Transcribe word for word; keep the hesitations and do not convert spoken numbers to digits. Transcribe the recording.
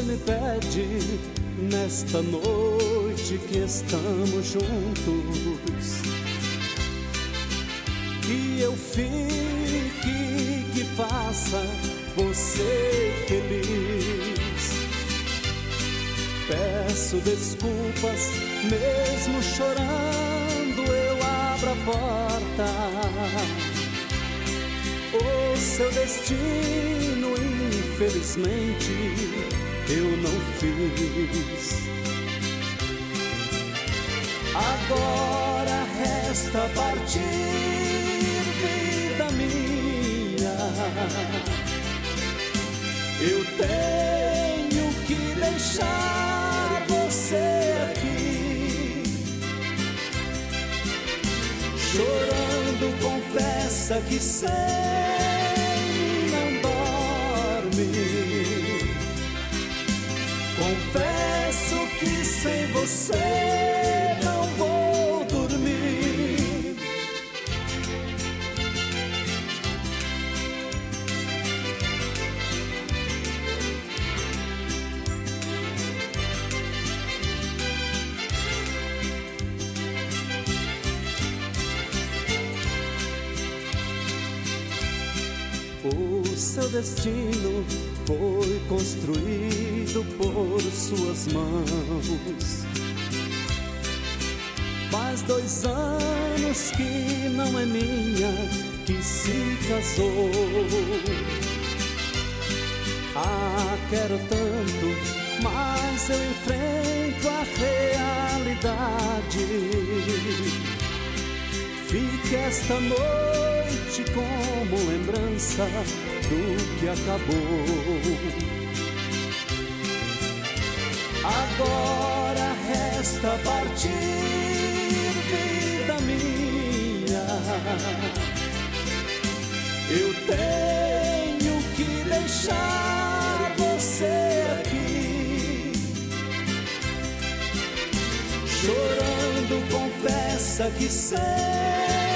me pede nesta noite que estamos juntos, que eu fique, que faça você feliz. Peço desculpas, mesmo chorando eu abro a porta. O seu destino, infelizmente, eu não fiz. Agora resta partir, vida minha. Eu tenho que deixar você aqui. Chorando, confessa que sem mim não dorme. Confesso que sem você não vou dormir. O seu destino foi construído por suas mãos. Faz dois anos que não é minha, que se casou. Ah, quero tanto, mas eu enfrento a realidade. Fique esta noite como lembrança do que acabou. Agora resta partir, vida minha. Eu tenho que deixar você aqui. Chorando, confessa que sei